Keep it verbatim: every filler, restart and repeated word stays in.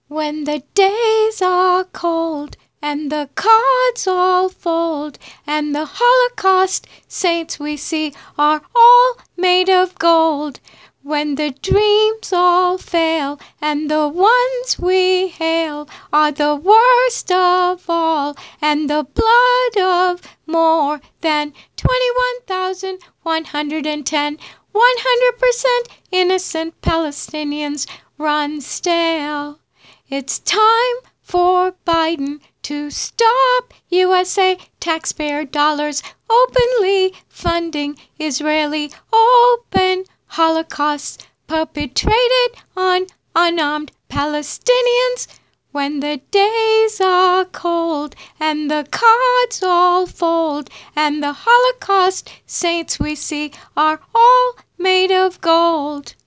When the days are cold and the cards all fold, and the Holocaust saints we see are all made of gold. When the dreams all fail and the ones we hail are the worst of all, and the blood of more than twenty-one thousand one hundred ten one hundred percent innocent Palestinians run stale. It's time for Biden to stop U S A taxpayer dollars openly funding Israeli open Holocausts perpetrated on unarmed Palestinians. When the days are cold and the cards all fold, and the Holocaust saints we see are all made of gold.